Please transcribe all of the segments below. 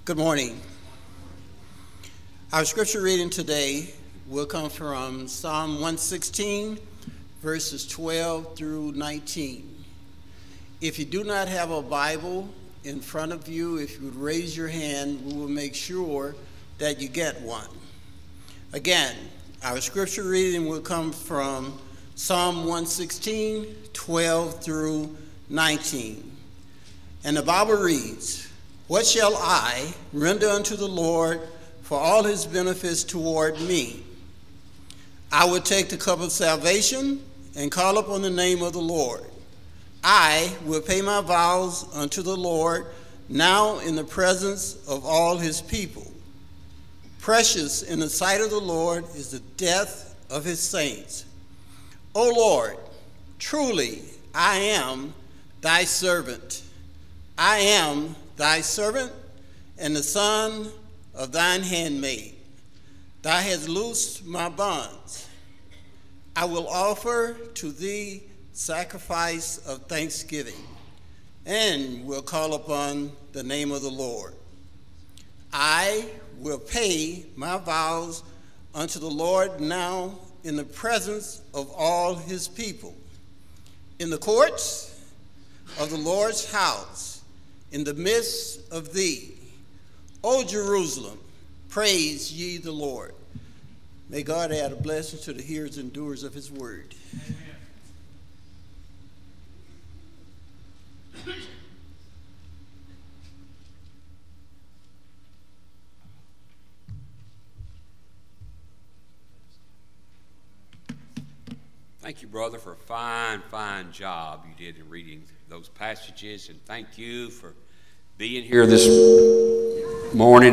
Good morning. Our scripture reading today will come from Psalm 116, verses 12 through 19. If you do not have a Bible in front of you, if you would raise your hand, we will make sure that you get one. Again, our scripture reading will come from Psalm 116, 12 through 19. And the Bible reads, "What shall I render unto the Lord for all his benefits toward me? I will take the cup of salvation and call upon the name of the Lord. I will pay my vows unto the Lord now in the presence of all his people. Precious in the sight of the Lord is the death of his saints. O Lord, truly I am thy servant. I am thy servant and the son of thine handmaid. Thou hast loosed my bonds. I will offer to thee sacrifice of thanksgiving and will call upon the name of the Lord. I will pay my vows unto the Lord now in the presence of all his people. In the courts of the Lord's house, in the midst of thee, O Jerusalem, praise ye the Lord." May God add a blessing to the hearers and doers of his word. Amen. Thank you, brother, for a fine job you did in reading those passages, and thank you for being here this morning.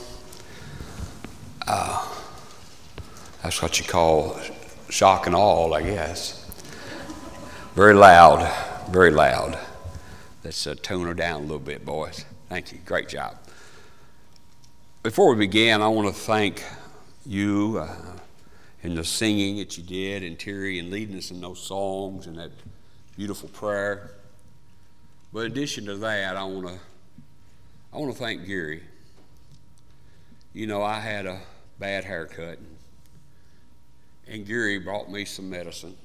That's what you call shock and awe, I guess. Very loud, very loud. Let's tone her down a little bit, boys. Thank you. Great job. Before we begin, I want to thank you in the singing that you did, and Terry in leading us in those songs and that beautiful prayer. But in addition to that, I want to thank Gary. You know, I had a bad haircut, and Gary brought me some medicine,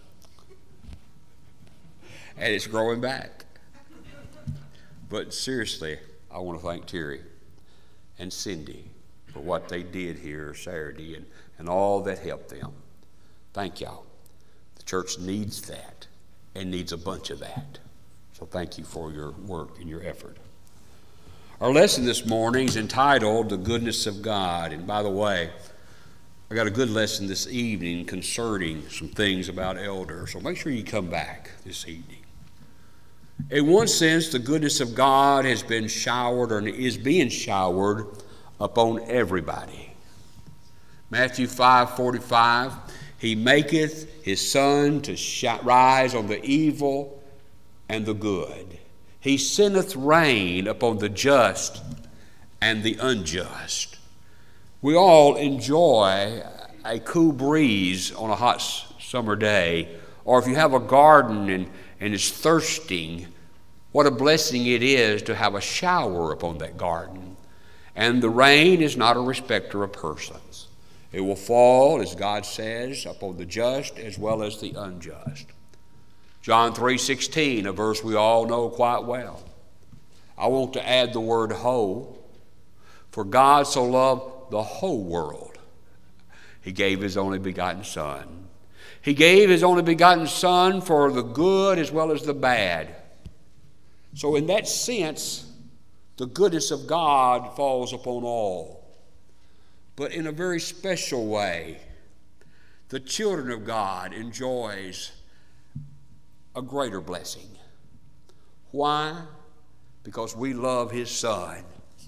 and it's growing back. But seriously, I want to thank Terry and Cindy for what they did here Saturday and all that helped them. Thank y'all. The church needs that and needs a bunch of that. So thank you for your work and your effort. Our lesson this morning is entitled "The Goodness of God." And by the way, I got a good lesson this evening concerning some things about elders. So make sure you come back this evening. In one sense, the goodness of God has been showered or is being showered upon everybody. Matthew 5:45, "He maketh his sun to rise on the evil and the good. He sendeth rain upon the just and the unjust." We all enjoy a cool breeze on a hot summer day, or if you have a garden and it's thirsting, what a blessing it is to have a shower upon that garden. And the rain is not a respecter of persons. It will fall, as God says, upon the just as well as the unjust. John 3:16, a verse we all know quite well. I want to add the word whole. "For God so loved the whole world, he gave his only begotten Son." He gave his only begotten Son for the good as well as the bad. So in that sense, the goodness of God falls upon all. But in a very special way, the children of God enjoys a greater blessing. Why? Because we love his Son.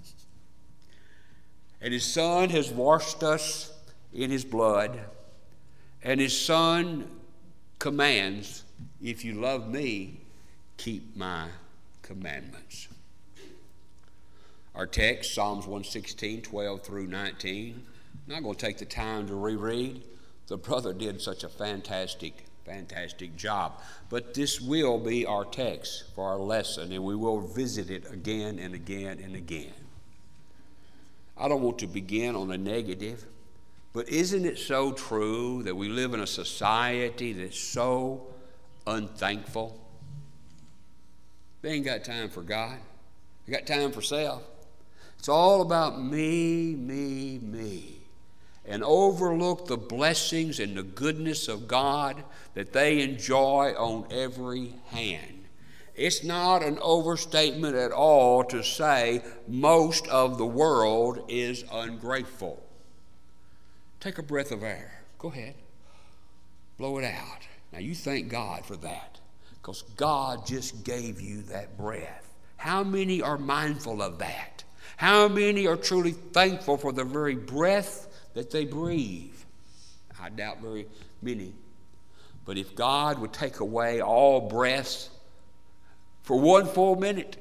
And his Son has washed us in his blood. And his Son commands, "If you love me, keep my commandments." Our text, Psalms 116, 12 through 19. I'm not going to take the time to reread. The brother did such a fantastic job. But this will be our text for our lesson, and we will visit it again and again and again. I don't want to begin on a negative, but isn't it so true that we live in a society that's so unthankful? They ain't got time for God. They got time for self. It's all about me, me, me. And overlook the blessings and the goodness of God that they enjoy on every hand. It's not an overstatement at all to say most of the world is ungrateful. Take a breath of air. Go ahead. Blow it out. Now you thank God for that, because God just gave you that breath. How many are mindful of that? How many are truly thankful for the very breath that they breathe? I doubt very many. But if God would take away all breaths for 1 full minute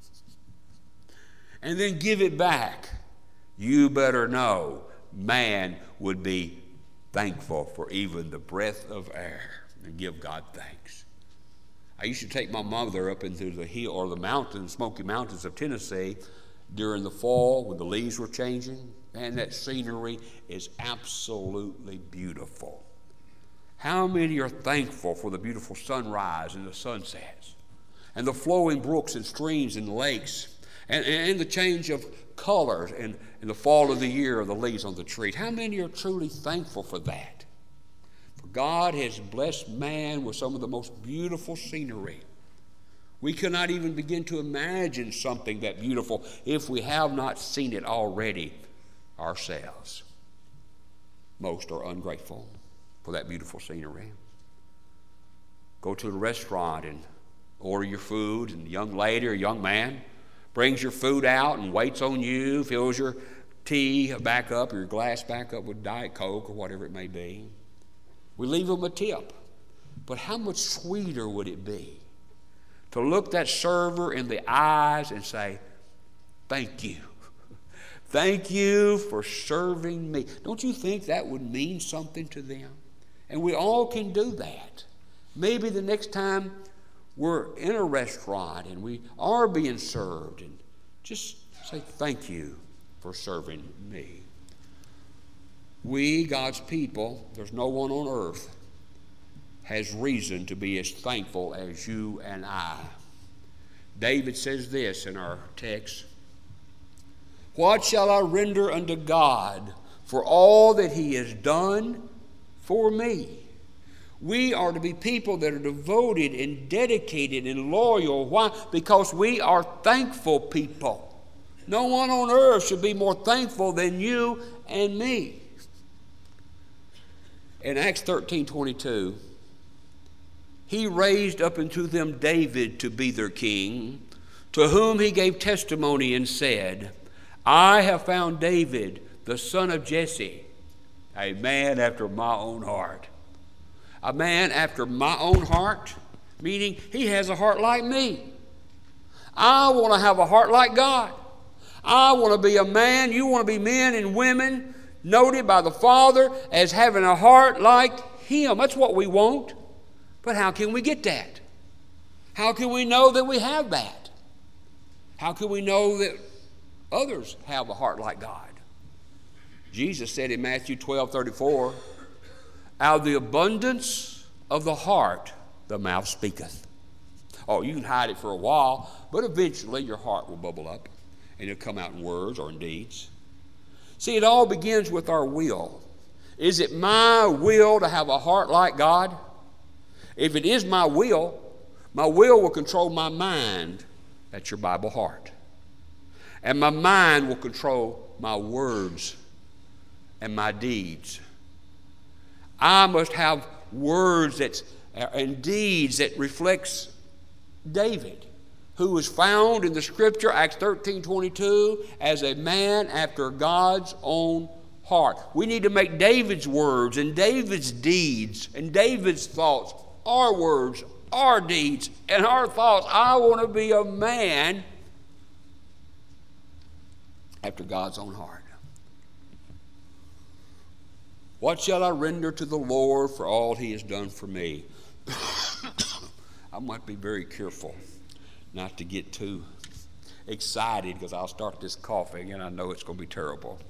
and then give it back, you better know man would be thankful for even the breath of air and give God thanks. I used to take my mother up into the hill or the mountains, Smoky Mountains of Tennessee during the fall when the leaves were changing. And that scenery is absolutely beautiful. How many are thankful for the beautiful sunrise and the sunsets and the flowing brooks and streams and lakes and the change of colors and the fall of the year of the leaves on the trees? How many are truly thankful for that? For God has blessed man with some of the most beautiful scenery. We cannot even begin to imagine something that beautiful if we have not seen it already ourselves. Most are ungrateful for that beautiful scenery. Go to a restaurant and order your food, and a young lady or young man brings your food out and waits on you, fills your tea back up, or your glass back up with Diet Coke or whatever it may be. We leave them a tip. But how much sweeter would it be to look that server in the eyes and say, thank you. Thank you for serving me. Don't you think that would mean something to them? And we all can do that. Maybe the next time we're in a restaurant and we are being served, and just say thank you for serving me. We, God's people, there's no one on earth has reason to be as thankful as you and I. David says this in our text: what shall I render unto God for all that he has done for me? We are to be people that are devoted and dedicated and loyal. Why? Because we are thankful people. No one on earth should be more thankful than you and me. In Acts 13:22, he raised up unto them David to be their king, to whom he gave testimony and said, I have found David, the son of Jesse, a man after my own heart. A man after my own heart, meaning he has a heart like me. I want to have a heart like God. I want to be a man, you want to be men and women noted by the Father as having a heart like him. That's what we want. But how can we get that? How can we know that we have that? How can we know that others have a heart like God? Jesus said in Matthew 12:34, out of the abundance of the heart, the mouth speaketh. Oh, you can hide it for a while, but eventually your heart will bubble up and it'll come out in words or in deeds. See, it all begins with our will. Is it my will to have a heart like God? If it is my will will control my mind. That's your Bible heart. And my mind will control my words and my deeds. I must have words and deeds that reflects David, who was found in the scripture, Acts 13:22, as a man after God's own heart. We need to make David's words and David's deeds and David's thoughts our words, our deeds, and our thoughts. I want to be a man after God's own heart. What shall I render to the Lord for all he has done for me? I might be very careful not to get too excited because I'll start this coughing and I know it's going to be terrible.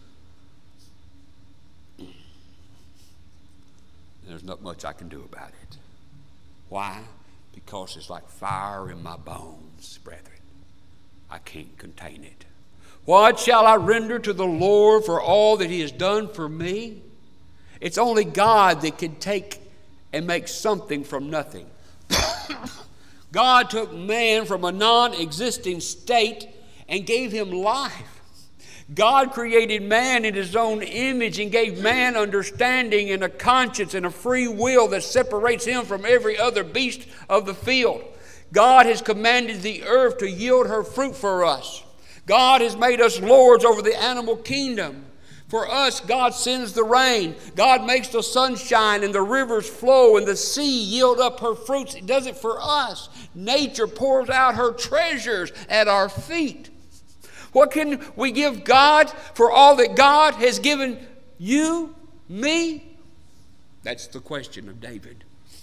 There's not much I can do about it. Why? Because it's like fire in my bones, brethren. I can't contain it. What shall I render to the Lord for all that he has done for me? It's only God that can take and make something from nothing. God took man from a non-existing state and gave him life. God created man in his own image and gave man understanding and a conscience and a free will that separates him from every other beast of the field. God has commanded the earth to yield her fruit for us. God has made us lords over the animal kingdom. For us, God sends the rain. God makes the sun shine and the rivers flow and the sea yield up her fruits. He does it for us. Nature pours out her treasures at our feet. What can we give God for all that God has given you, me? That's the question of David.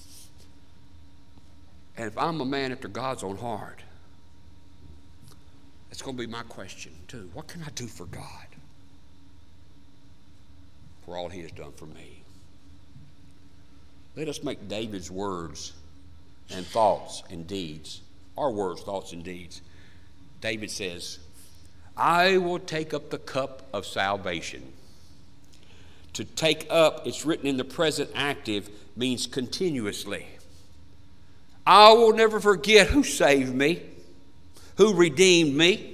And if I'm a man after God's own heart, that's going to be my question too. What can I do for God for all he has done for me? Let us make David's words and thoughts and deeds, our words, thoughts, and deeds. David says, I will take up the cup of salvation. To take up, it's written in the present active, means continuously. I will never forget who saved me, who redeemed me.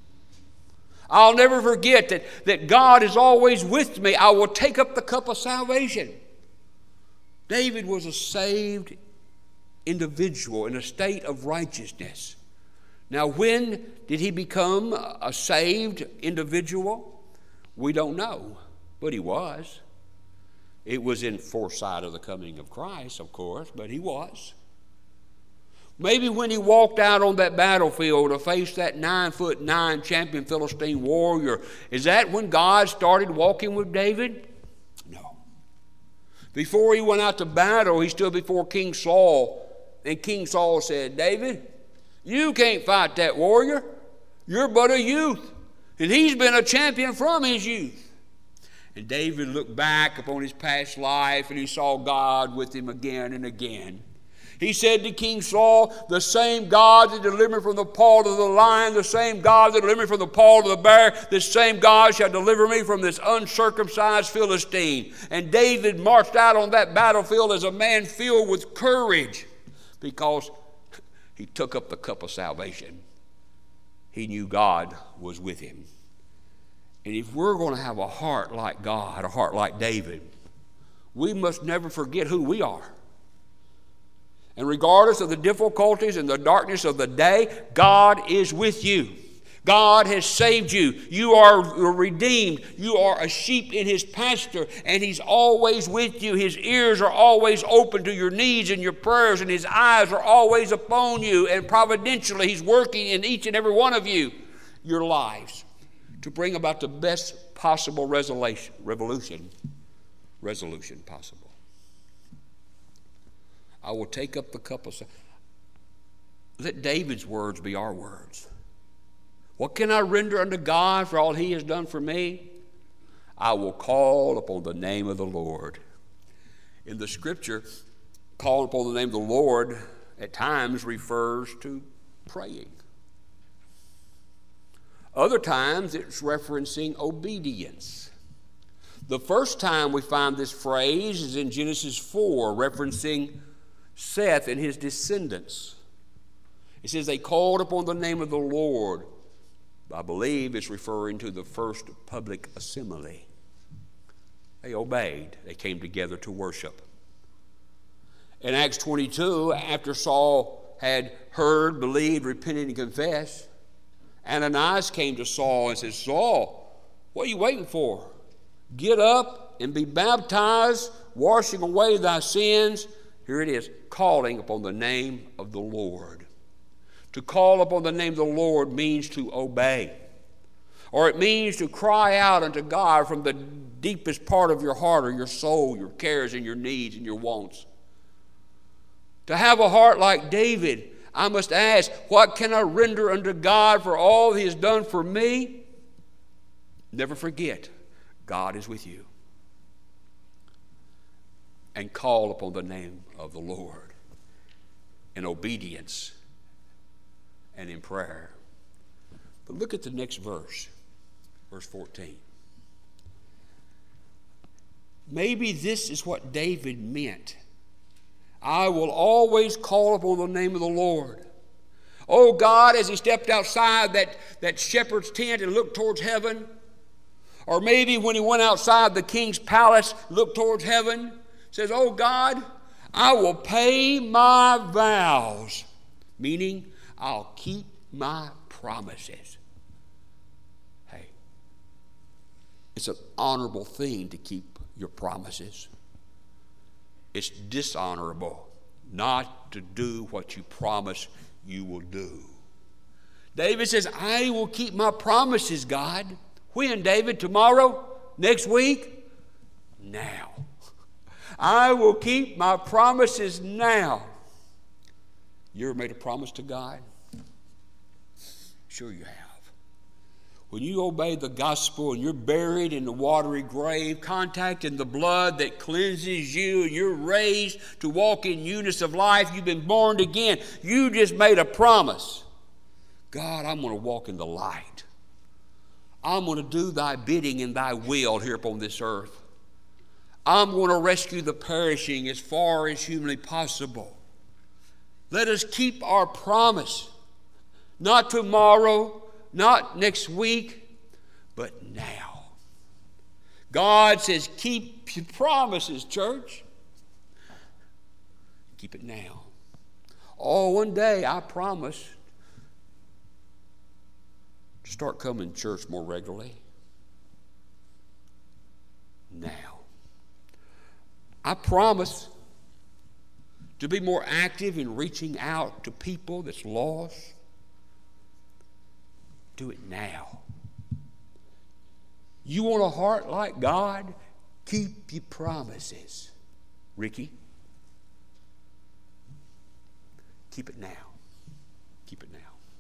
I'll never forget that God is always with me. I will take up the cup of salvation. David was a saved individual in a state of righteousness. Now, when did he become a saved individual? We don't know, but he was. It was in foresight of the coming of Christ, of course, but he was. Maybe when he walked out on that battlefield to face that 9'9" champion Philistine warrior, is that when God started walking with David? No. Before he went out to battle, he stood before King Saul, and King Saul said, David, you can't fight that warrior. You're but a youth. And he's been a champion from his youth. And David looked back upon his past life and he saw God with him again and again. He said to King Saul, the same God that delivered me from the paw of the lion, the same God that delivered me from the paw of the bear, this same God shall deliver me from this uncircumcised Philistine. And David marched out on that battlefield as a man filled with courage because he took up the cup of salvation. He knew God was with him. And if we're going to have a heart like God, a heart like David, we must never forget who we are. And regardless of the difficulties and the darkness of the day, God is with you. God has saved you. You are redeemed. You are a sheep in his pasture, and he's always with you. His ears are always open to your needs and your prayers, and his eyes are always upon you. And providentially, he's working in each and every one of you, your lives, to bring about the best possible resolution possible. I will take up the cup of... Let David's words be our words. What can I render unto God for all he has done for me? I will call upon the name of the Lord. In the scripture, calling upon the name of the Lord at times refers to praying. Other times it's referencing obedience. The first time we find this phrase is in Genesis 4, referencing Seth and his descendants. It says they called upon the name of the Lord. I believe it's referring to the first public assembly. They obeyed. They came together to worship. In Acts 22, after Saul had heard, believed, repented, and confessed, Ananias came to Saul and said, Saul, what are you waiting for? Get up and be baptized, washing away thy sins. Here it is, calling upon the name of the Lord. To call upon the name of the Lord means to obey. Or it means to cry out unto God from the deepest part of your heart or your soul, your cares and your needs and your wants. To have a heart like David, I must ask, what can I render unto God for all He has done for me? Never forget, God is with you. And call upon the name of the Lord in obedience and in prayer. But look at the next verse, verse 14. Maybe this is what David meant. I will always call upon the name of the Lord. Oh God, as he stepped outside that shepherd's tent and looked towards heaven, or maybe when he went outside the king's palace, looked towards heaven, says, oh God, I will pay my vows, meaning I'll keep my promises. Hey, it's an honorable thing to keep your promises. It's dishonorable not to do what you promise you will do. David says, I will keep my promises, God. When, David? Tomorrow? Next week? Now. I will keep my promises now. You ever made a promise to God? Sure you have. When you obey the gospel and you're buried in the watery grave, contacting the blood that cleanses you, and you're raised to walk in newness of life, you've been born again, you just made a promise. God, I'm going to walk in the light. I'm going to do thy bidding and thy will here upon this earth. I'm going to rescue the perishing as far as humanly possible. Let us keep our promise. Not tomorrow, not next week, but now. God says, keep your promises, church. Keep it now. Oh, one day I promise to start coming to church more regularly. Now. I promise to be more active in reaching out to people that's lost. Do it now. You want a heart like God? Keep your promises. Ricky, keep it now. Keep it now.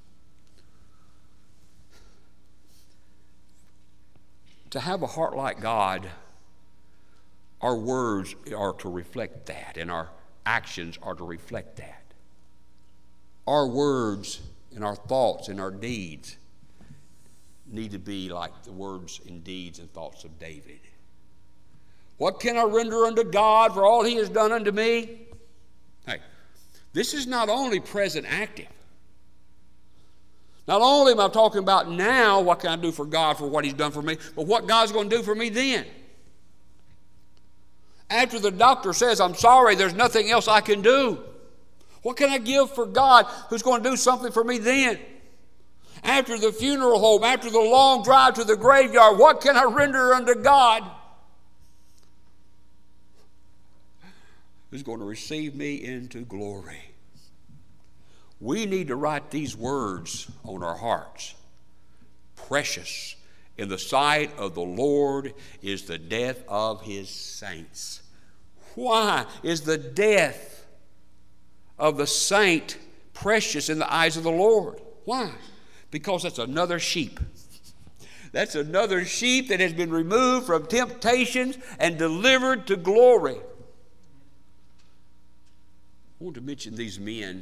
To have a heart like God, our words are to reflect that, and our actions are to reflect that. Our words and our thoughts and our deeds need to be like the words and deeds and thoughts of David. What can I render unto God for all He has done unto me? Hey, this is not only present active. Not only am I talking about now, what can I do for God for what He's done for me, but what God's going to do for me then. After the doctor says, I'm sorry, there's nothing else I can do. What can I give for God who's going to do something for me then? After the funeral home, after the long drive to the graveyard, what can I render unto God who's going to receive me into glory? We need to write these words on our hearts. Precious in the sight of the Lord is the death of His saints. Why is the death of the saint precious in the eyes of the Lord? Why? Because that's another sheep. That's another sheep that has been removed from temptations and delivered to glory. I want to mention these men.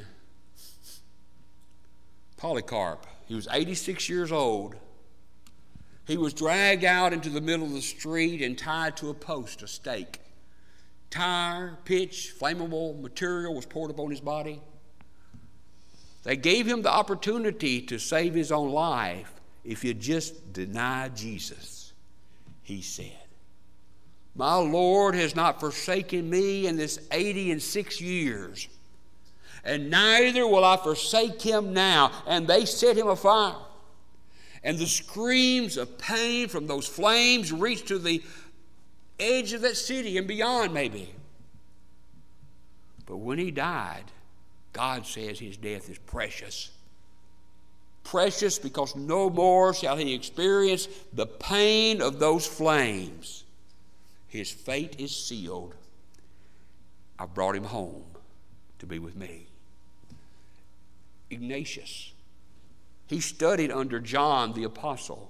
Polycarp, he was 86 years old. He was dragged out into the middle of the street and tied to a post, a stake. Tar, pitch, flammable material was poured upon his body. They gave him the opportunity to save his own life if he'd just deny Jesus. He said, my Lord has not forsaken me in this 86 years, and neither will I forsake Him now. And they set him afire. And the screams of pain from those flames reached to the edge of that city and beyond maybe. But when he died, God says his death is precious. Precious because no more shall he experience the pain of those flames. His fate is sealed. I brought him home to be with me. Ignatius. He studied under John the Apostle.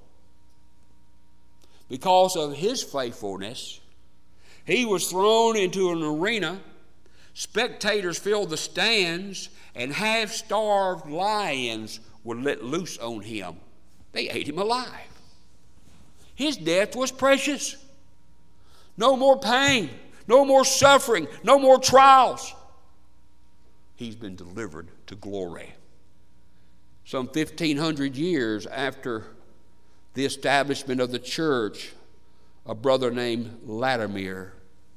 Because of his faithfulness, he was thrown into an arena. Spectators filled the stands, and half-starved lions were let loose on him. They ate him alive. His death was precious. No more pain, no more suffering, no more trials. He's been delivered to glory. Some 1,500 years after the establishment of the church, a brother named Latimer,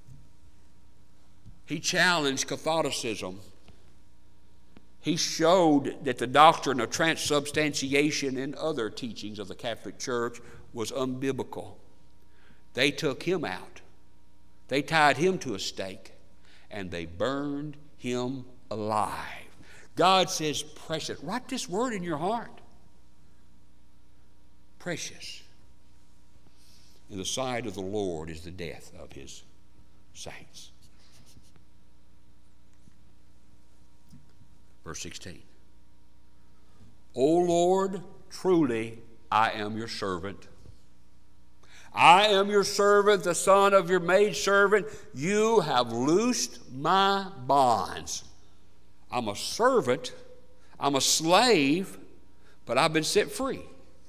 he challenged Catholicism. He showed that the doctrine of transubstantiation and other teachings of the Catholic Church was unbiblical. They took him out. They tied him to a stake, and they burned him alive. God says precious. Write this word in your heart. Precious in the sight of the Lord is the death of his saints. Verse 16. O Lord, truly I am your servant. I am your servant, the son of your maidservant. You have loosed my bonds. I'm a servant, I'm a slave, but I've been set free.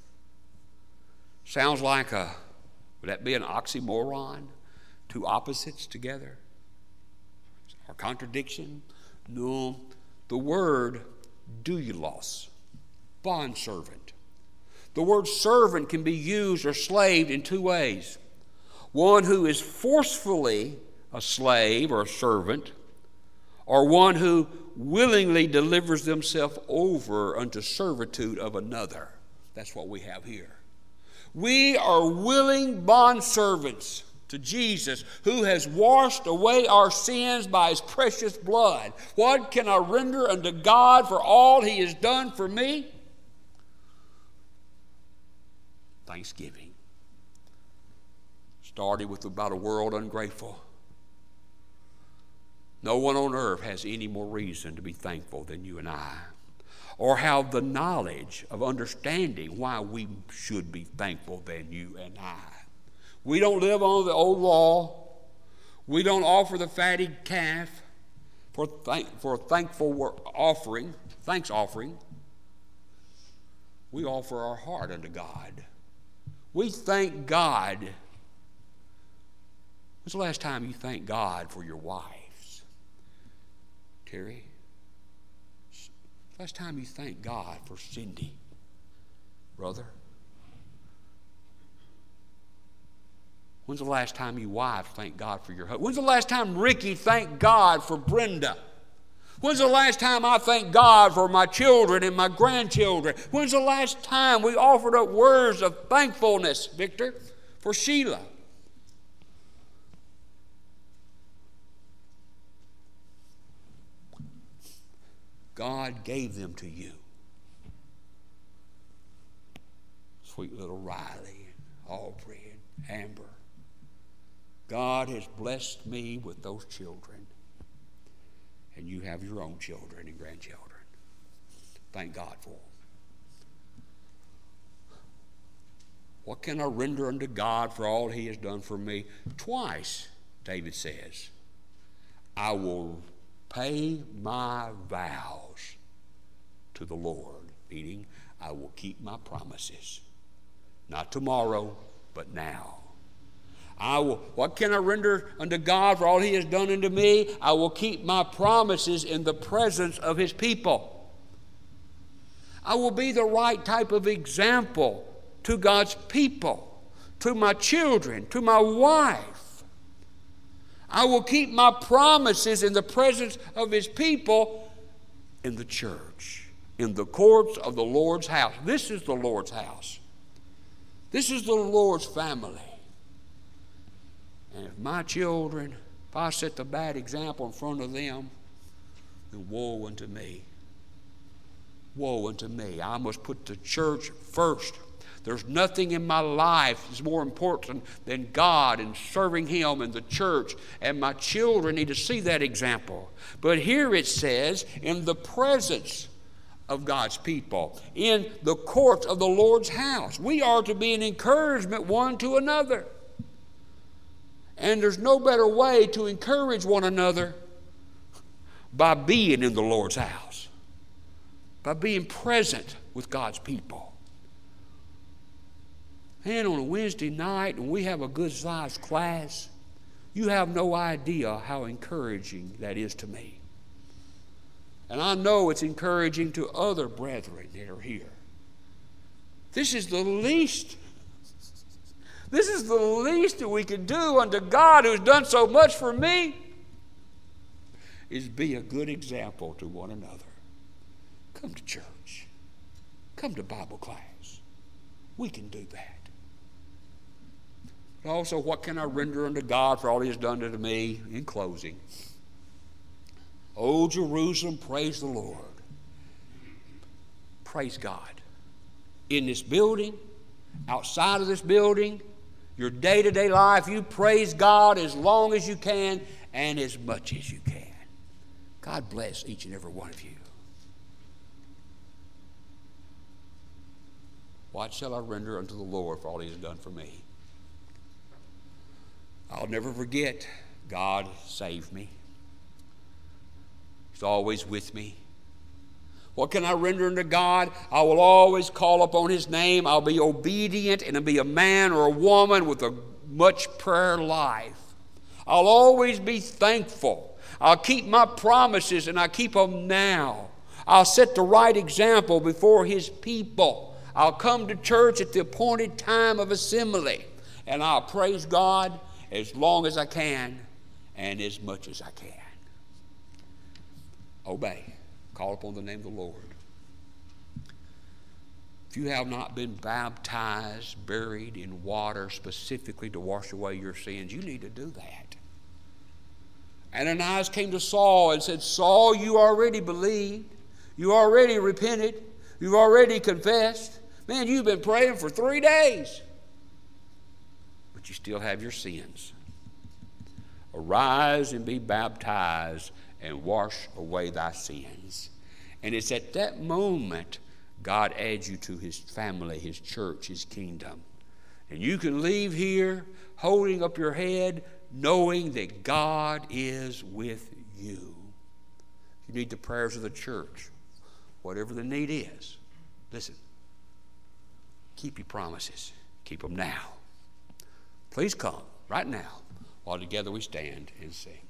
Sounds like would that be an oxymoron? Two opposites together? Or contradiction? No. The word doulos, bondservant. The word servant can be used or slaved in two ways. One who is forcefully a slave or a servant, or one who willingly delivers themselves over unto servitude of another. That's what we have here. We are willing bondservants to Jesus, who has washed away our sins by his precious blood. What can I render unto God for all he has done for me? Thanksgiving. Started with about a world ungrateful. No one on earth has any more reason to be thankful than you and I, or have the knowledge of understanding why we should be thankful than you and I. We don't live on the old law. We don't offer the fatted calf for thankful offering, thanks offering. We offer our heart unto God. We thank God. When's the last time you thanked God for your wives? Terry? Last time you thanked God for Cindy? Brother? When's the last time you wives thanked God for your husband? When's the last time Ricky thanked God for Brenda? When's the last time I thanked God for my children and my grandchildren? When's the last time we offered up words of thankfulness, Victor, for Sheila? God gave them to you. Sweet little Riley, Aubrey, and Amber. God has blessed me with those children. And you have your own children and grandchildren. Thank God for them. What can I render unto God for all he has done for me? Twice, David says, I will pay my vows to the Lord, meaning I will keep my promises. Not tomorrow, but now. What can I render unto God for all he has done unto me? I will keep my promises in the presence of his people. I will be the right type of example to God's people, to my children, to my wife. I will keep my promises in the presence of his people in the church, in the courts of the Lord's house. This is the Lord's house. This is the Lord's family. And if my children, if I set the bad example in front of them, then woe unto me. Woe unto me. I must put the church first. There's nothing in my life that's more important than God and serving him and the church. And my children need to see that example. But here it says, in the presence of God's people, in the courts of the Lord's house. We are to be an encouragement one to another. And there's no better way to encourage one another by being in the Lord's house, by being present with God's people. And on a Wednesday night, when we have a good-sized class, you have no idea how encouraging that is to me. And I know it's encouraging to other brethren that are here. This is the least. This is the least that we can do unto God, who's done so much for me, is be a good example to one another. Come to church. Come to Bible class. We can do that. But also, what can I render unto God for all He has done unto me? In closing, O Jerusalem, praise the Lord. Praise God. In this building, outside of this building, your day-to-day life, you praise God as long as you can and as much as you can. God bless each and every one of you. What shall I render unto the Lord for all He has done for me? I'll never forget, God saved me. He's always with me. What can I render unto God? I will always call upon His name. I'll be obedient and I'll be a man or a woman with a much prayer life. I'll always be thankful. I'll keep my promises and I keep them now. I'll set the right example before His people. I'll come to church at the appointed time of assembly, and I'll praise God as long as I can and as much as I can. Obey. Call upon the name of the Lord. If you have not been baptized, buried in water specifically to wash away your sins, you need to do that. Ananias came to Saul and said, Saul, you already believed. You already repented. You've already confessed. Man, you've been praying for 3 days. But you still have your sins. Arise and be baptized and wash away thy sins. And it's at that moment God adds you to His family, His church, His kingdom. And you can leave here holding up your head, knowing that God is with you. You need the prayers of the church, whatever the need is. Listen, keep your promises. Keep them now. Please come right now while together we stand and sing.